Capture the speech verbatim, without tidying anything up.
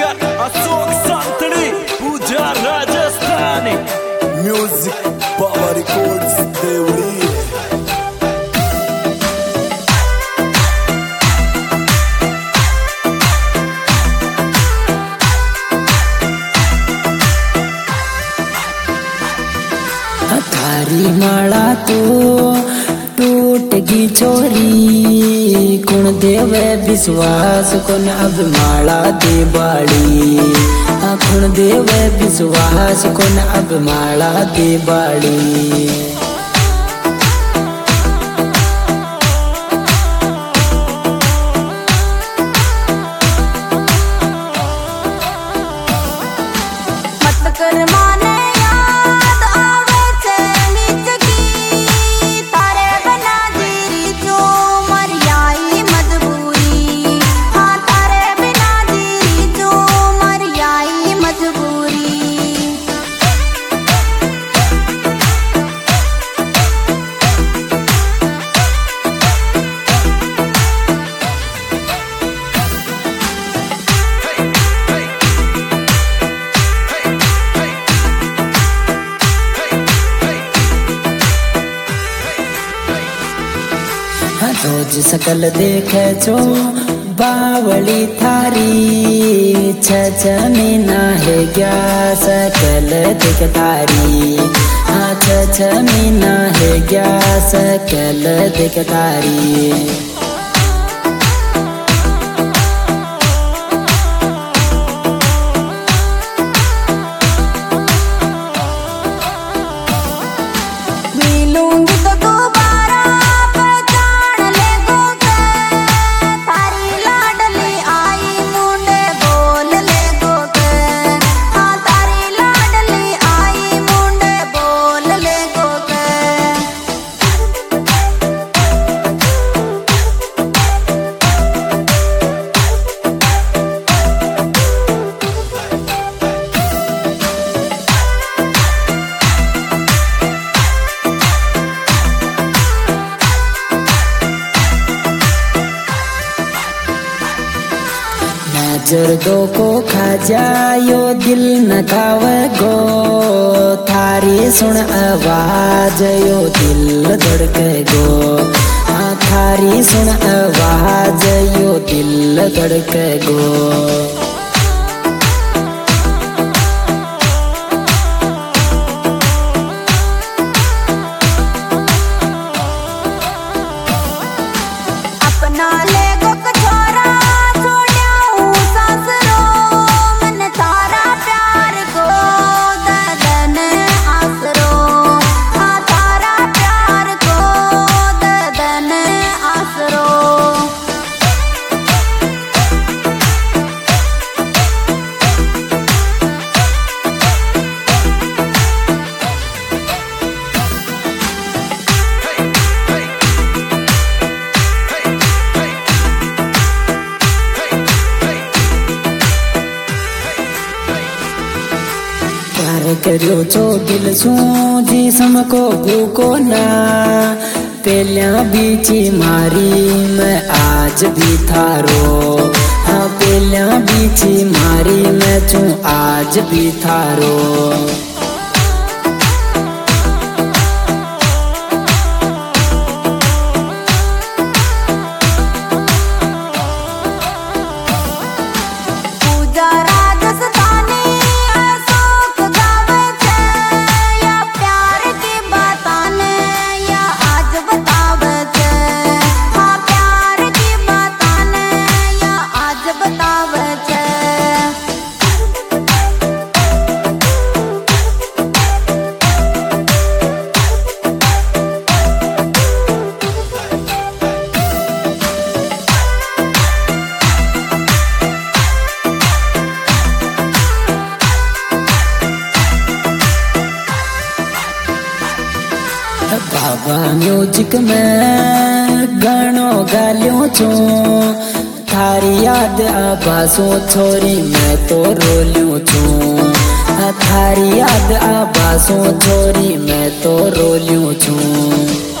Singer Ashok Santri Pooja Rajasthani music power records देवड़ी। थारी माला तो टूट गई छोरी, कुण देवे विश्वास कुण अब माला दे बाड़ी। कुण देवे विश्वास कुण अब माला दे बाड़ी। रोज सकल देखे छो बावली थारी, छ महीना है गया सकल देख तारी। हाँ छ महीना है गया सकल देख तारी। नजर दो को खा जायो दिल न खावे गो, थारी सुन आवाज यो दिल धड़के गो। हाँ थारी सुन आवाज यो दिल धड़के गो। करो जो दिल सू जी समको भूको ना, पहलिया बीची मारी मैं आज भी थारो। हाँ पहलिया बीची मारी मैं चू आज भी थारो। बाबा म्यूजिक में गानो गालियों छू, थारी याद आबासों छोरी मैं तो रोलियों छू। थारी याद आबासों छोरी मैं तो रोलियों छू।